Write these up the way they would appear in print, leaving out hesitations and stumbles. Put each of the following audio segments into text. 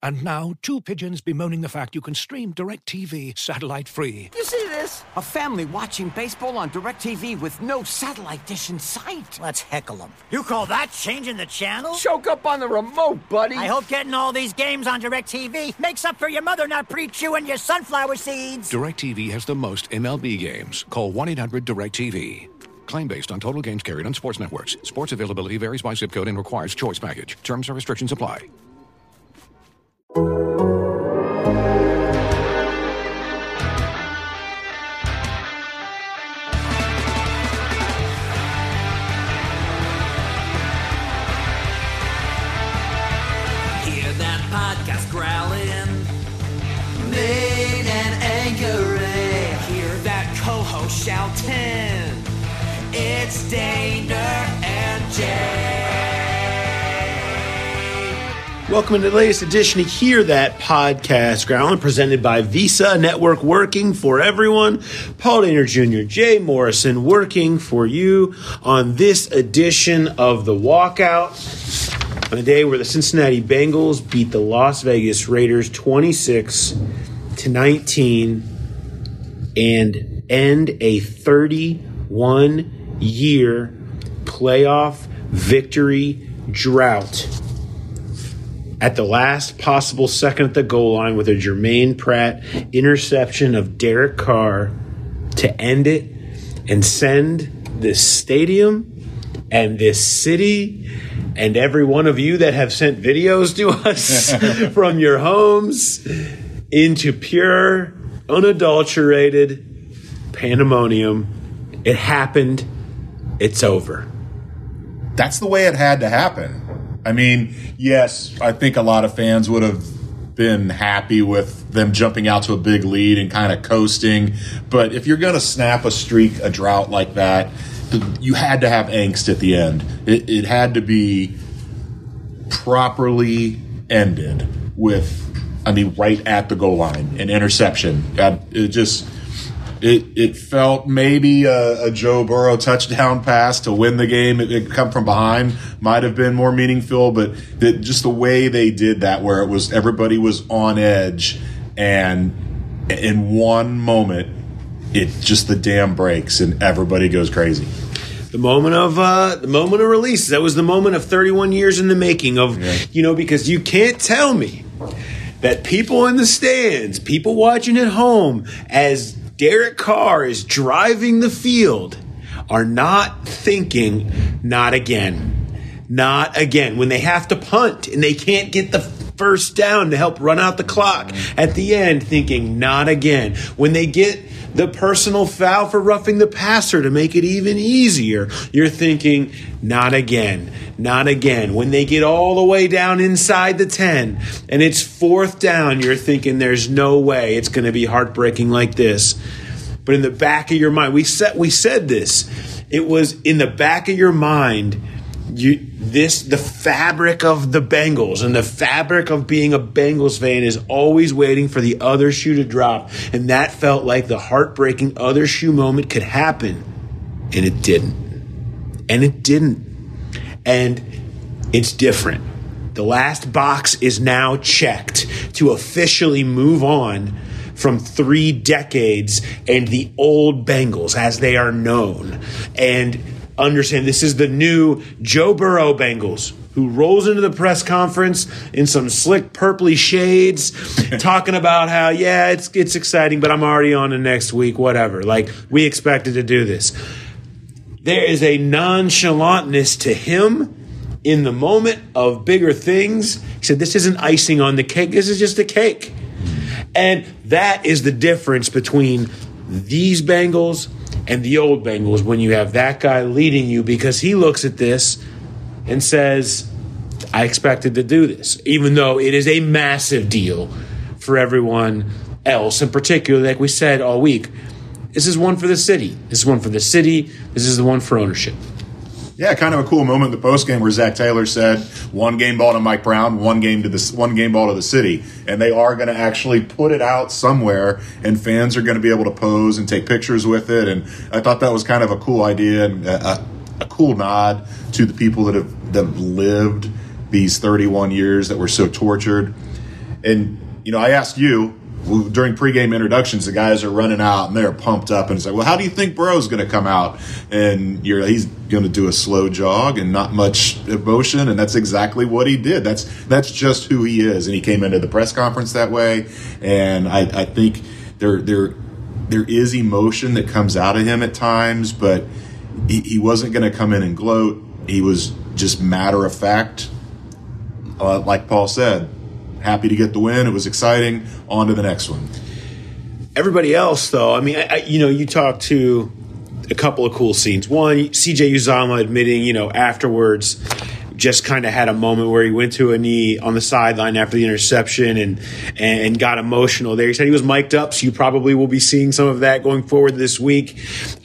And now, two pigeons bemoaning the fact you can stream DirecTV satellite-free. You see this? A family watching baseball on DirecTV with no satellite dish in sight. Let's heckle them. You call that changing the channel? Choke up on the remote, buddy. I hope getting all these games on DirecTV makes up for your mother not pre-chewing your sunflower seeds. DirecTV has the most MLB games. Call 1-800-DirecTV. Claim based on total games carried on sports networks. Sports availability varies by zip code and requires choice package. Terms and restrictions apply. Hear that podcast growling, Nate and Anchorage. Hear that co-host shouting, it's Daner and Jay. Welcome to the latest edition of Hear That Podcast Growling, presented by Visa Network, working for everyone. Paul Daner Jr., Jay Morrison, working for you on this edition of The Walkout, on a day where the Cincinnati Bengals beat the Las Vegas Raiders 26-19 and end a 31-year playoff victory drought at the last possible second at the goal line with a Jermaine Pratt interception of Derek Carr to end it and send this stadium and this city and every one of you that have sent videos to us from your homes into pure, unadulterated pandemonium. It happened. It's over. That's the way it had to happen. I mean, yes, I think a lot of fans would have been happy with them jumping out to a big lead and kind of coasting. But if you're going to snap a streak, a drought like that, you had to have angst at the end. It had to be properly ended with, right at the goal line, an interception. It felt maybe a Joe Burrow touchdown pass to win the game. It come from behind might have been more meaningful, but just the way they did that, where it was everybody was on edge, and in one moment, the dam breaks and everybody goes crazy. The moment of release. That was the moment of 31 years in the making of, because you can't tell me that people in the stands, people watching at home, as Derek Carr is driving the field, are not thinking, not again. Not again. When they have to punt and they can't get the first down to help run out the clock at the end, thinking, not again. When they get the personal foul for roughing the passer to make it even easier, you're thinking, not again, not again. When they get all the way down inside the 10 and it's fourth down, you're thinking there's no way it's going to be heartbreaking like this. But in the back of your mind, we said this. It was in the back of your mind, the fabric of the Bengals and the fabric of being a Bengals fan is always waiting for the other shoe to drop. And that felt like the heartbreaking other shoe moment could happen. And it didn't. And it didn't. And it's different. The last box is now checked to officially move on from 3 decades and the old Bengals as they are known. And understand this is the new Joe Burrow Bengals, who rolls into the press conference in some slick purpley shades, talking about how, it's exciting, but I'm already on to next week, whatever. Like, we expected to do this. There is a nonchalantness to him in the moment of bigger things. He said, this isn't icing on the cake. This is just a cake. And that is the difference between these Bengals and the old Bengals, when you have that guy leading you, because he looks at this and says, I expected to do this, even though it is a massive deal for everyone else. In particular, like we said all week, this is one for the city. This is one for the city. This is the one for ownership. Yeah, kind of a cool moment in the postgame where Zach Taylor said, one game ball to Mike Brown, one game ball to the city. And they are going to actually put it out somewhere, and fans are going to be able to pose and take pictures with it. And I thought that was kind of a cool idea and a cool nod to the people that have lived these 31 years that were so tortured. And, I asked you during pregame introductions, the guys are running out and they're pumped up, and it's like, well, how do you think Burrow's going to come out? And he's going to do a slow jog and not much emotion, and that's exactly what he did. That's just who he is, and he came into the press conference that way. And I think there is emotion that comes out of him at times, but he wasn't going to come in and gloat. He was just matter of fact, like Paul said. Happy to get the win. It was exciting. On to the next one. Everybody else, though, I mean, you talked to a couple of cool scenes. One, C.J. Uzomah admitting, afterwards, just kind of had a moment where he went to a knee on the sideline after the interception and got emotional there. He said he was mic'd up, so you probably will be seeing some of that going forward this week.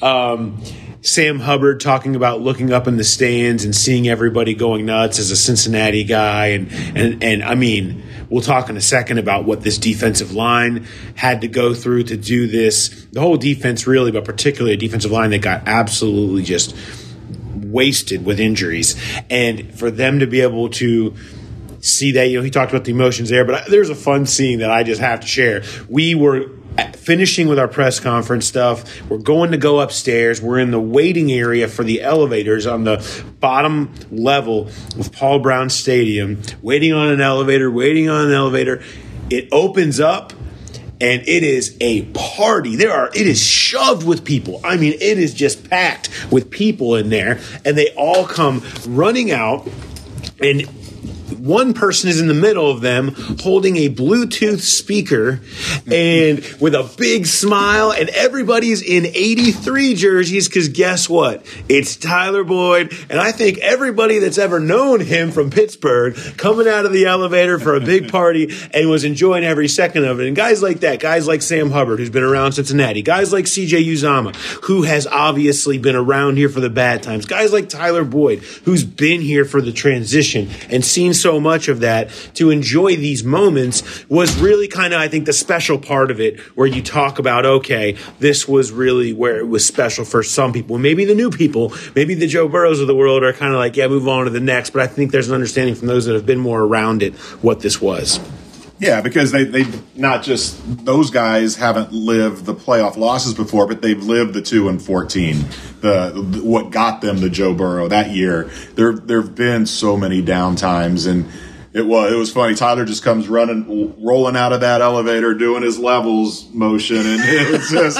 Sam Hubbard talking about looking up in the stands and seeing everybody going nuts as a Cincinnati guy. And I mean, we'll talk in a second about what this defensive line had to go through to do this. The whole defense really, but particularly a defensive line that got absolutely just wasted with injuries. And for them to be able to see that, he talked about the emotions there, but there's a fun scene that I just have to share. We were finishing with our press conference stuff. We're going to go upstairs. We're in the waiting area for the elevators on the bottom level of Paul Brown Stadium, waiting on an elevator. It opens up, and it is a party. It is shoved with people. I mean, it is just packed with people in there, and they all come running out, and one person is in the middle of them holding a Bluetooth speaker and with a big smile, and everybody's in 83 jerseys because guess what? It's Tyler Boyd, and I think everybody that's ever known him from Pittsburgh coming out of the elevator for a big party and was enjoying every second of it. And guys like that, guys like Sam Hubbard, who's been around Cincinnati, guys like C.J. Uzomah, who has obviously been around here for the bad times, guys like Tyler Boyd, who's been here for the transition and seen so much of that, to enjoy these moments was really kind of, I think, the special part of it, where you talk about, okay, this was really where it was special for some people. Maybe the new people, maybe the Joe Burrows of the world are kind of like, yeah, move on to the next. But I think there's an understanding from those that have been more around it what this was. Yeah, because they not just those guys haven't lived the playoff losses before, but they've lived the 2-14. What got them the Joe Burrow that year. There've been so many down times, and it was funny. Tyler just comes rolling out of that elevator, doing his levels motion, and it's just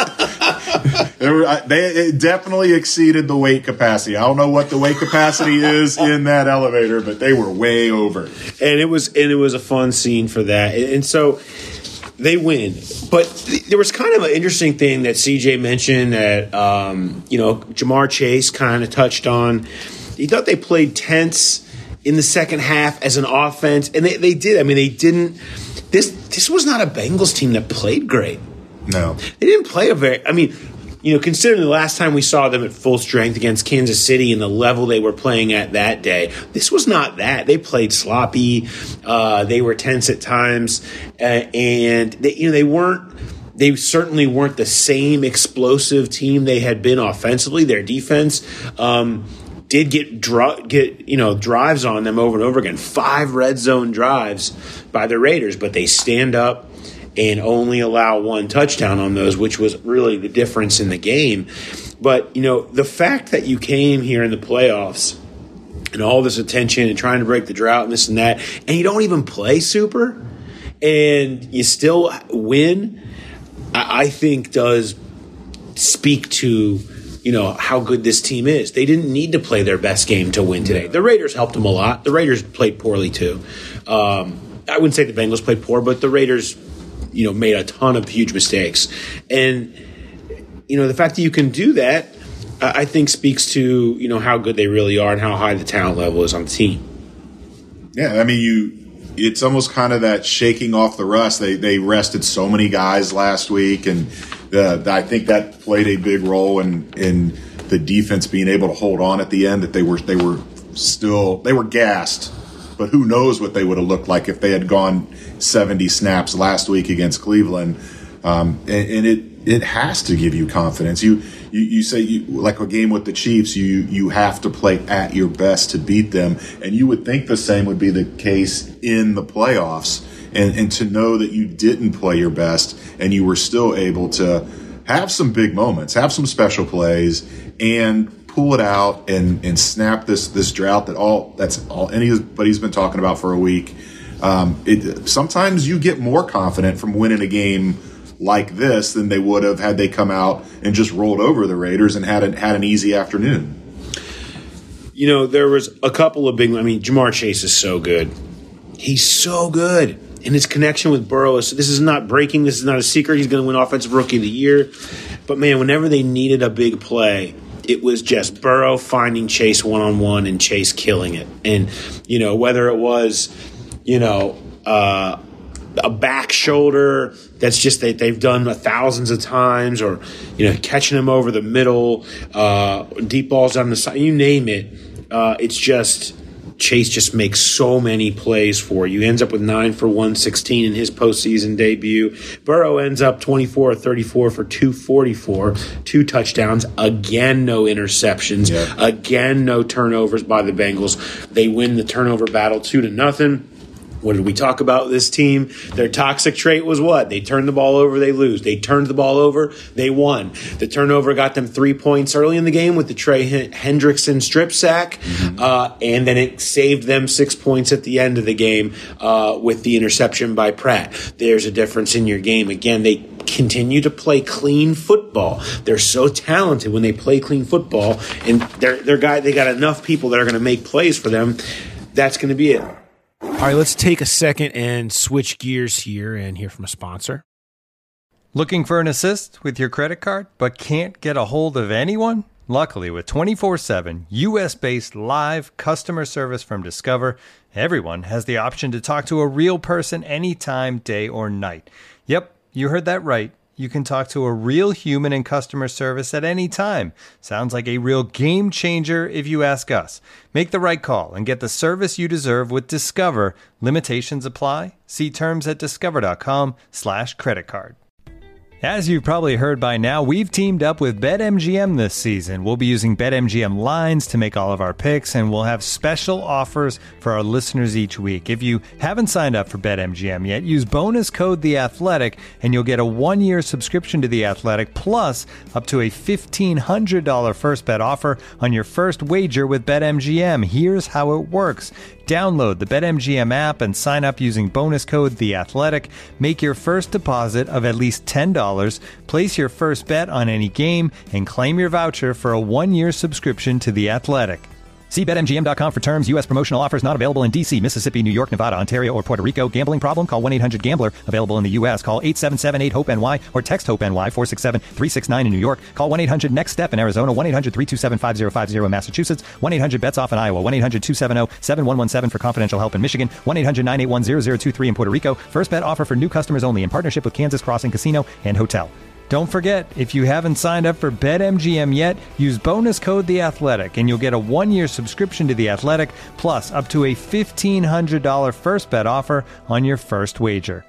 it definitely exceeded the weight capacity. I don't know what the weight capacity is in that elevator, but they were way over. And it was a fun scene for that. And so they win. But there was kind of an interesting thing that CJ mentioned that Jamar Chase kind of touched on. He thought they played tense in the second half as an offense, and they did. I mean, they didn't. This was not a Bengals team that played great. No, they didn't play considering the last time we saw them at full strength against Kansas City and the level they were playing at that day, this was not that. They played sloppy. They were tense at times, and they certainly weren't the same explosive team they had been offensively. Their defense did get drives on them over and over again. 5 red zone drives by the Raiders, but they stand up and only allow 1 touchdown on those, which was really the difference in the game. But, the fact that you came here in the playoffs and all this attention and trying to break the drought and this and that, and you don't even play super and you still win, I think does speak to how good this team is. They didn't need to play their best game to win today. The Raiders helped them a lot. The Raiders played poorly too. I wouldn't say the Bengals played poor, but the Raiders, made a ton of huge mistakes. And, the fact that you can do that, I think speaks to, how good they really are and how high the talent level is on the team. Yeah, I mean, it's almost kind of that shaking off the rust. They rested so many guys last week, and I think that played a big role in the defense being able to hold on at the end. That they were gassed, but who knows what they would have looked like if they had gone 70 snaps last week against Cleveland. And it has to give you confidence. You say like a game with the Chiefs, you have to play at your best to beat them, and you would think the same would be the case in the playoffs. and to know that you didn't play your best and you were still able to have some big moments, have some special plays, and pull it out and snap this drought that's all anybody's been talking about for a week. Sometimes you get more confident from winning a game like this than they would have had they come out and just rolled over the Raiders and had an easy afternoon. You know, there was a couple of big – I mean, Jamar Chase is so good. He's so good. And his connection with Burrow, this is not breaking. This is not a secret. He's going to win Offensive Rookie of the Year. But, man, whenever they needed a big play, it was just Burrow finding Chase one-on-one and Chase killing it. And, you know, whether it was, a back shoulder that's just they've done thousands of times, or, catching him over the middle, deep balls down the side, you name it. It's just Chase just makes so many plays for you. He ends up with 9 for 116 in his postseason debut. Burrow ends up 24 or 34 for 244, 2 touchdowns. Again, no interceptions. Yeah. Again, no turnovers by the Bengals. They win the turnover battle 2-0. What did we talk about with this team? Their toxic trait was what? They turn the ball over, they lose. They turned the ball over, they won. The turnover got them 3 points early in the game with the Trey Hendrickson strip sack, and then it saved them 6 points at the end of the game with the interception by Pratt. There's a difference in your game. Again, they continue to play clean football. They're so talented when they play clean football, and they got enough people that are going to make plays for them. That's going to be it. All right, let's take a second and switch gears here and hear from a sponsor. Looking for an assist with your credit card but can't get a hold of anyone? Luckily, with 24/7 U.S.-based live customer service from Discover, everyone has the option to talk to a real person anytime, day or night. Yep, you heard that right. You can talk to a real human in customer service at any time. Sounds like a real game changer if you ask us. Make the right call and get the service you deserve with Discover. Limitations apply. See terms at discover.com/creditcard. As you've probably heard by now, we've teamed up with BetMGM this season. We'll be using BetMGM lines to make all of our picks, and we'll have special offers for our listeners each week. If you haven't signed up for BetMGM yet, use bonus code THEATHLETIC, and you'll get a 1-year subscription to The Athletic, plus up to a $1,500 first bet offer on your first wager with BetMGM. Here's how it works. Download the BetMGM app and sign up using bonus code THEATHLETIC. Make your first deposit of at least $10. Place your first bet on any game and claim your voucher for a 1-year subscription to The Athletic. See BetMGM.com for terms. U.S. promotional offers not available in D.C., Mississippi, New York, Nevada, Ontario, or Puerto Rico. Gambling problem? Call 1-800-GAMBLER. Available in the U.S. Call 877-8-HOPE-NY or text HOPE-NY 467-369 in New York. Call 1-800-NEXT-STEP in Arizona. 1-800-327-5050 in Massachusetts. 1-800-BETS-OFF in Iowa. 1-800-270-7117 for confidential help in Michigan. 1-800-981-0023 in Puerto Rico. First bet offer for new customers only in partnership with Kansas Crossing Casino and Hotel. Don't forget, if you haven't signed up for BetMGM yet, use bonus code THEATHLETIC and you'll get a 1-year subscription to The Athletic, plus up to a $1,500 first bet offer on your first wager.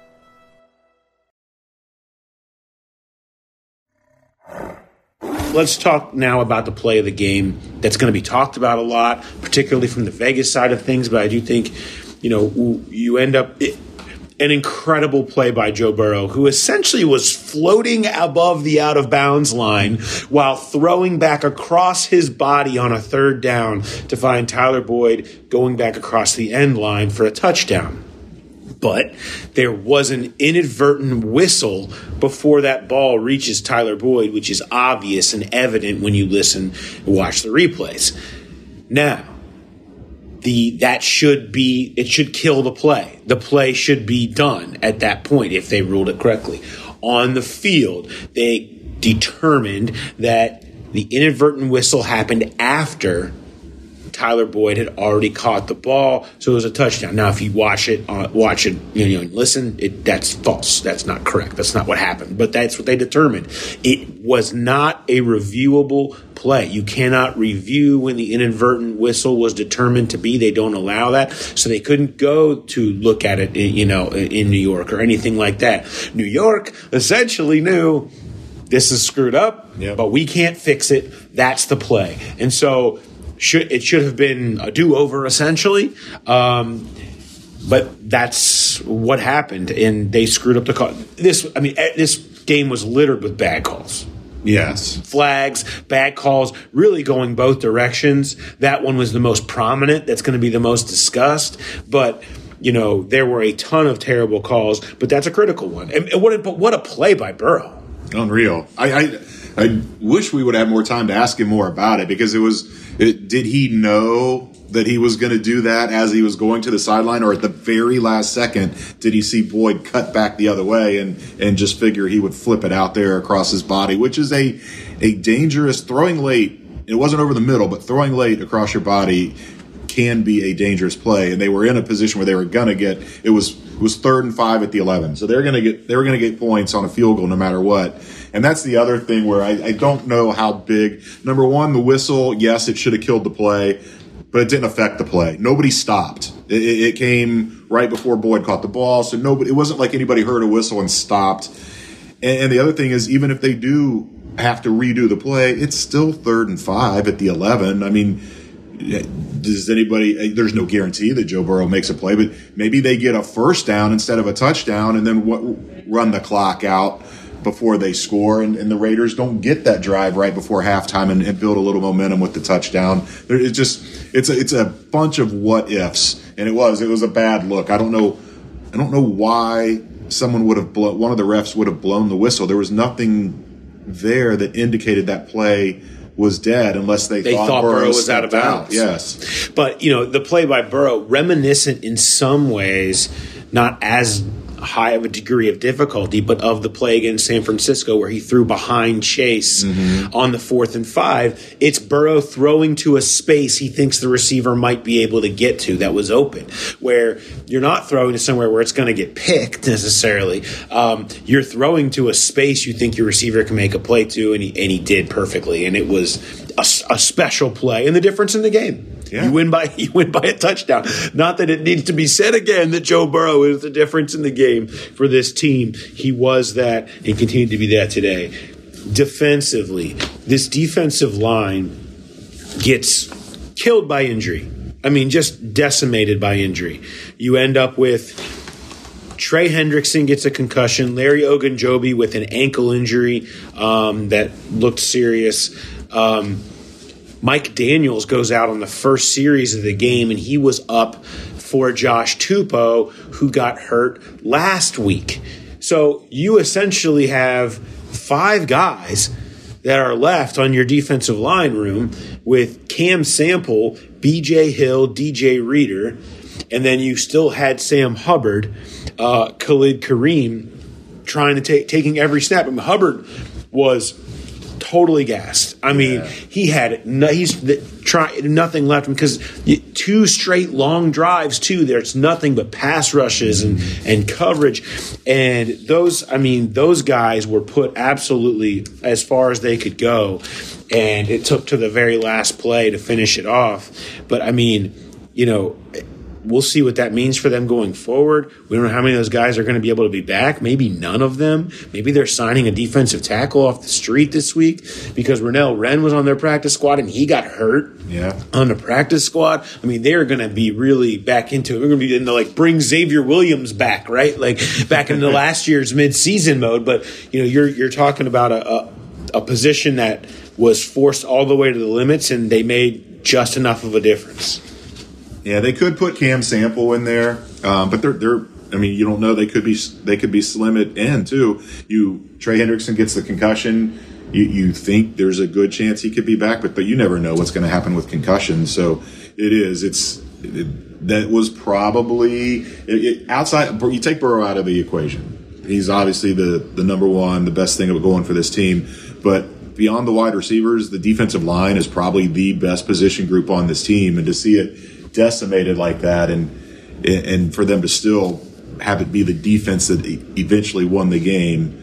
Let's talk now about the play of the game that's going to be talked about a lot, particularly from the Vegas side of things, but I do think, you end up... An incredible play by Joe Burrow, who essentially was floating above the out-of-bounds line while throwing back across his body on a third down to find Tyler Boyd going back across the end line for a touchdown. But there was an inadvertent whistle before that ball reaches Tyler Boyd, which is obvious and evident when you listen and watch the replays. Now, it should kill the play. The play should be done at that point if they ruled it correctly. On the field, they determined that the inadvertent whistle happened after Tyler Boyd had already caught the ball, so it was a touchdown. Now, if you watch it, and listen, that's false. That's not correct. That's not what happened. But that's what they determined. It was not a reviewable play. You cannot review when the inadvertent whistle was determined to be. They don't allow that, so they couldn't go to look at it, in New York or anything like that. New York essentially knew this is screwed up, but we can't fix it. That's the play, and so. It should have been a do-over, essentially. But that's what happened, and they screwed up the call. This game was littered with bad calls. Yes. Flags, bad calls, really going both directions. That one was the most prominent. That's going to be the most discussed. But, there were a ton of terrible calls, but that's a critical one. And what a play by Burrow. Unreal. I wish we would have more time to ask him more about it, because did he know that he was going to do that as he was going to the sideline, or at the very last second did he see Boyd cut back the other way and just figure he would flip it out there across his body, which is a dangerous throwing late. It wasn't over the middle, but throwing late across your body can be a dangerous play. And they were in a position where they were going to get, it was 3rd and 5 at the 11. So they were going to get points on a field goal no matter what. And that's the other thing where I don't know how big. Number one, the whistle, yes, it should have killed the play, but it didn't affect the play. Nobody stopped. It came right before Boyd caught the ball, so it wasn't like anybody heard a whistle and stopped. And the other thing is, even if they do have to redo the play, it's still 3rd and 5 at the 11. I mean, there's no guarantee that Joe Burrow makes a play, but maybe they get a first down instead of a touchdown and then run the clock out before they score, and the Raiders don't get that drive right before halftime and build a little momentum with the touchdown. It's a bunch of what ifs, and it was a bad look. I don't know why one of the refs would have blown the whistle. There was nothing there that indicated that play was dead, unless they thought Burrow was out of bounds. Yes, but the play by Burrow, reminiscent in some ways, not as high of a degree of difficulty, but of the play against San Francisco where he threw behind Chase on the 4th and 5. It's Burrow throwing to a space he thinks the receiver might be able to get to that was open, where you're not throwing to somewhere where it's going to get picked necessarily. You're throwing to a space you think your receiver can make a play to, and he did perfectly, and it was a special play and the difference in the game. Yeah. You win by a touchdown. Not that it needs to be said again that Joe Burrow is the difference in the game for this team. He was that and continued to be that today. Defensively, this defensive line gets killed by injury. I mean, just decimated by injury. You end up with Trey Hendrickson gets a concussion, Larry Ogunjobi with an ankle injury that looked serious. Mike Daniels goes out on the first series of the game, and he was up for Josh Tupou, who got hurt last week. So you essentially have 5 guys that are left on your defensive line room with Cam Sample, B.J. Hill, D.J. Reader, and then you still had Sam Hubbard, Khalid Kareem trying to taking every snap. I mean, Hubbard was totally gassed. I mean, he had nothing left because 2 straight long drives too. There's nothing but pass rushes and coverage, and those guys were put absolutely as far as they could go, and it took to the very last play to finish it off. But I mean, we'll see what that means for them going forward. We don't know how many of those guys are going to be able to be back. Maybe none of them. Maybe they're signing a defensive tackle off the street this week because Renell Wren was on their practice squad and he got hurt on the practice squad. I mean, they're going to be really back into it. We're going to be into bring Xavier Williams back, right? Back into last year's midseason mode. But, you're talking about a position that was forced all the way to the limits, and they made just enough of a difference. Yeah, they could put Cam Sample in there, but they're. I mean, you don't know. They could be slim at end too. Trey Hendrickson gets the concussion. You think there's a good chance he could be back, but you never know what's going to happen with concussions. So that was probably outside. You take Burrow out of the equation. He's obviously the number one, the best thing going for this team, but beyond the wide receivers, the defensive line is probably the best position group on this team, and to see it decimated like that, and for them to still have it be the defense that eventually won the game,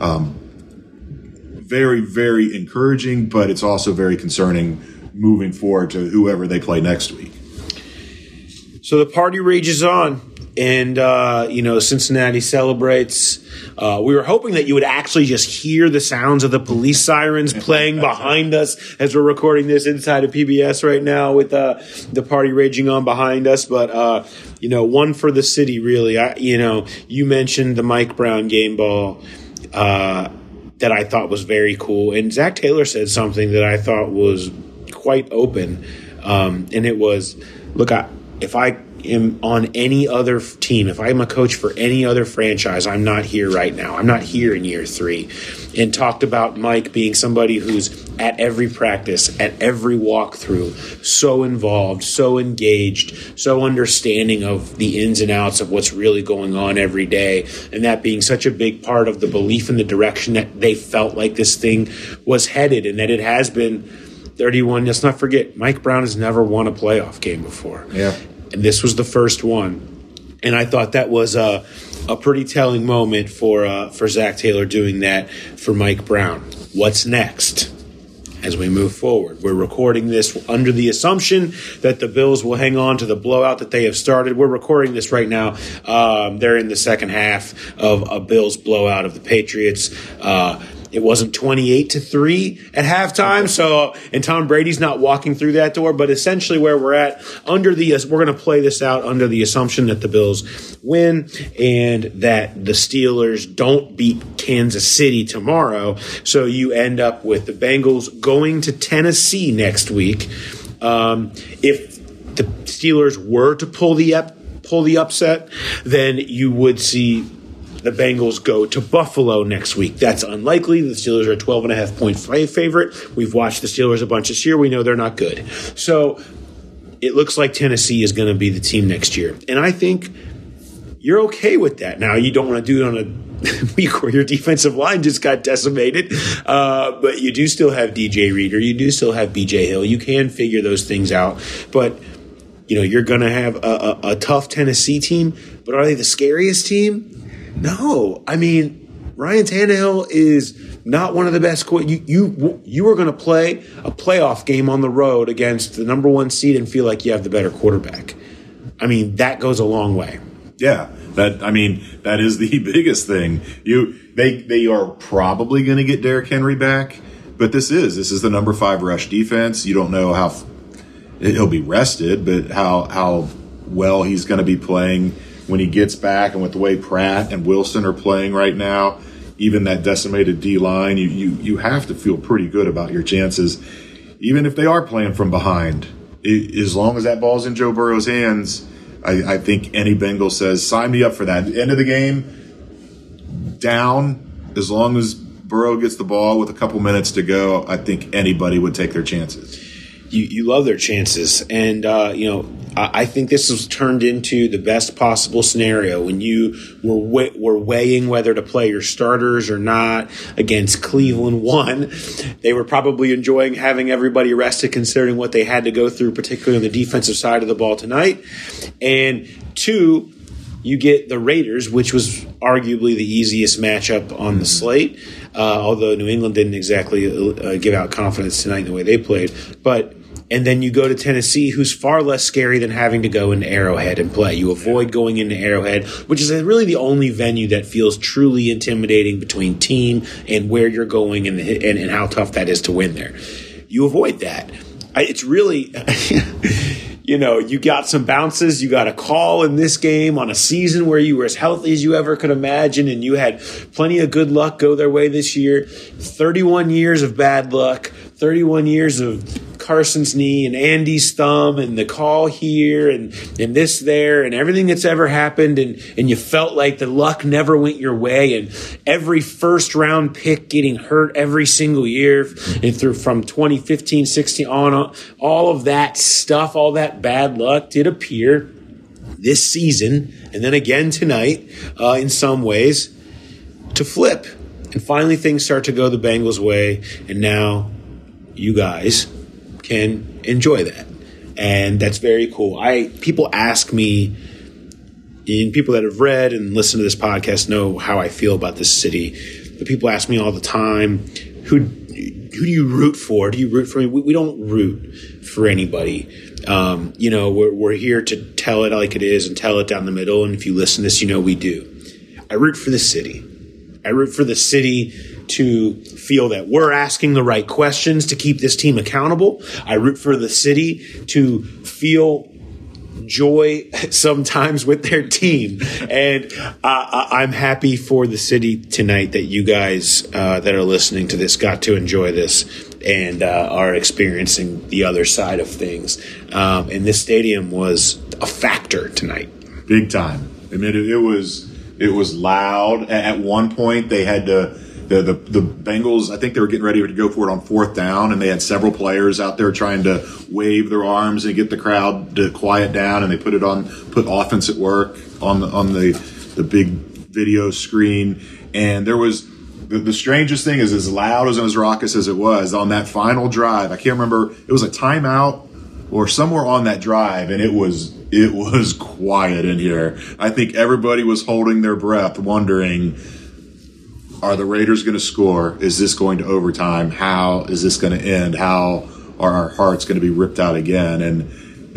very, very encouraging, but it's also very concerning moving forward to whoever they play next week. So the party rages on. And, Cincinnati celebrates. We were hoping that you would actually just hear the sounds of the police sirens playing behind us as we're recording this inside of PBS right now with the party raging on behind us. But, one for the city, really. You mentioned the Mike Brown game ball that I thought was very cool. And Zach Taylor said something that I thought was quite open. And it was, look, if I am on any other team, if I'm a coach for any other franchise, I'm not here right now. I'm not here in year 3. And talked about Mike being somebody who's at every practice, at every walkthrough, so involved, so engaged, so understanding of the ins and outs of what's really going on every day. And that being such a big part of the belief in the direction that they felt like this thing was headed, and that it has been 31. Let's not forget, Mike Brown has never won a playoff game before. Yeah. And this was the first one. And I thought that was a pretty telling moment for Zach Taylor doing that for Mike Brown. What's next as we move forward? We're recording this under the assumption that the Bills will hang on to the blowout that they have started. We're recording this right now. They're in the second half of a Bills blowout of the Patriots. It wasn't 28-3 at halftime, and Tom Brady's not walking through that door. But essentially, where we're at, we're going to play this out under the assumption that the Bills win and that the Steelers don't beat Kansas City tomorrow. So you end up with the Bengals going to Tennessee next week. If the Steelers were to pull the upset, then you would see the Bengals go to Buffalo next week. That's unlikely. The Steelers are a 12.5-point favorite. We've watched the Steelers a bunch this year. We know they're not good. So it looks like Tennessee is going to be the team next year. And I think you're okay with that. Now, you don't want to do it on a week where your defensive line just got decimated, but you do still have DJ Reader. You do still have BJ Hill. You can figure those things out. But, you're going to have a tough Tennessee team. But are they the scariest team? No. I mean, Ryan Tannehill is not one of the best. You are going to play a playoff game on the road against the number 1 seed and feel like you have the better quarterback. I mean, that goes a long way. Yeah, that is the biggest thing. They are probably going to get Derrick Henry back, but this is the number 5 rush defense. You don't know how he'll be rested, but how well he's going to be playing when he gets back, and with the way Pratt and Wilson are playing right now, even that decimated D-line, you have to feel pretty good about your chances, even if they are playing from behind. As long as that ball's in Joe Burrow's hands, I think any Bengal says, sign me up for that. End of the game, down, as long as Burrow gets the ball with a couple minutes to go, I think anybody would take their chances. You love their chances. And, I think this was turned into the best possible scenario when you were weighing whether to play your starters or not against Cleveland. 1, they were probably enjoying having everybody rested considering what they had to go through, particularly on the defensive side of the ball tonight. And 2, you get the Raiders, which was arguably the easiest matchup on the slate, although New England didn't exactly give out confidence tonight in the way they played. And then you go to Tennessee, who's far less scary than having to go into Arrowhead and play. You avoid going into Arrowhead, which is really the only venue that feels truly intimidating between team and where you're going and how tough that is to win there. You avoid that. It's really, you got some bounces. You got a call in this game on a season where you were as healthy as you ever could imagine, and you had plenty of good luck go their way this year. 31 years of bad luck, 31 years of Carson's knee and Andy's thumb and the call here and this there and everything that's ever happened, and you felt like the luck never went your way, and every first round pick getting hurt every single year and through from 2015, 16 on, all of that stuff, all that bad luck did appear this season and then again tonight in some ways to flip. And finally things start to go the Bengals' way, and now you guys can enjoy that. And that's very cool. People ask me, and people that have read and listened to this podcast know how I feel about this city, but people ask me all the time, who do you root for? Do you root for me? We don't root for anybody. We're here to tell it like it is and tell it down the middle. And if you listen to this, we do. I root for the city. I root for the city to feel that we're asking the right questions to keep this team accountable. I root for the city to feel joy sometimes with their team. And I'm happy for the city tonight that you guys that are listening to this got to enjoy this and are experiencing the other side of things. And this stadium was a factor tonight. Big time. I mean, it was loud. At one point, they had to. The Bengals, I think they were getting ready to go for it on 4th down, and they had several players out there trying to wave their arms and get the crowd to quiet down, and they put offense at work on the big video screen. And there was the strangest thing is, as loud as raucous as it was on that final drive, I can't remember, it was a timeout or somewhere on that drive, and it was quiet in here. I think everybody was holding their breath, wondering, are the Raiders going to score? Is this going to overtime? How is this going to end? How are our hearts going to be ripped out again? And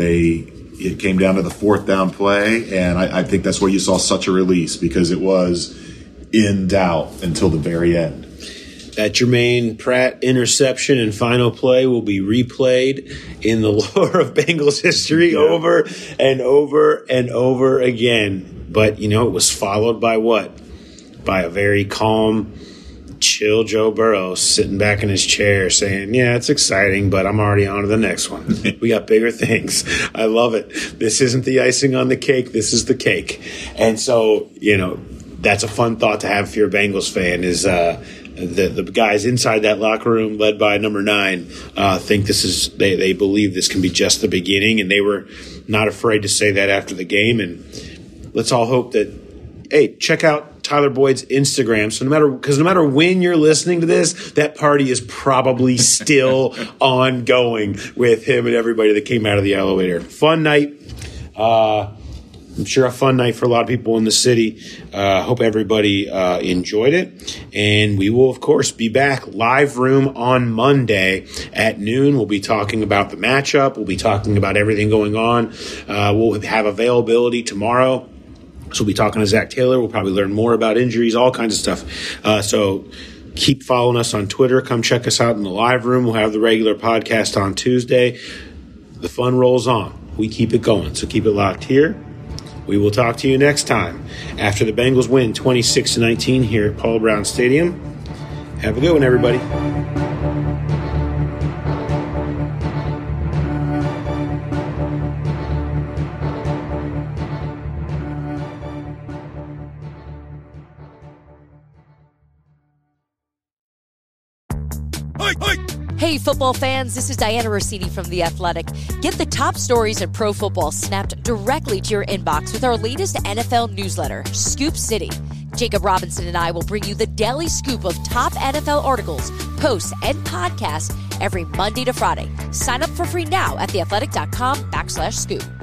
it came down to the 4th down play, and I think that's where you saw such a release, because it was in doubt until the very end. That Jermaine Pratt interception and final play will be replayed in the lore of Bengals history over and over and over again. But, it was followed by what? By a very calm, chill Joe Burrow sitting back in his chair saying, yeah, it's exciting, but I'm already on to the next one. We got bigger things. I love it. This isn't the icing on the cake. This is the cake. And so, that's a fun thought to have if you're a Bengals fan is the guys inside that locker room led by number 9 think they believe this can be just the beginning, and they were not afraid to say that after the game. And let's all hope that, hey, check out Tyler Boyd's Instagram. So no matter when you're listening to this, that party is probably still ongoing with him and everybody that came out of the elevator. Fun night. I'm sure a fun night for a lot of people in the city. Hope everybody enjoyed it. And we will, of course, be back live room on Monday at noon. We'll be talking about the matchup. We'll be talking about everything going on. We'll have availability tomorrow. So we'll be talking to Zach Taylor. We'll probably learn more about injuries, all kinds of stuff. So keep following us on Twitter. Come check us out in the live room. We'll have the regular podcast on Tuesday. The fun rolls on. We keep it going. So keep it locked here. We will talk to you next time after the Bengals win 26-19 here at Paul Brown Stadium. Have a good one, everybody. Hey, football fans, this is Diana Rossini from The Athletic. Get the top stories in pro football snapped directly to your inbox with our latest NFL newsletter, Scoop City. Jacob Robinson and I will bring you the daily scoop of top NFL articles, posts, and podcasts every Monday to Friday. Sign up for free now at theathletic.com/scoop.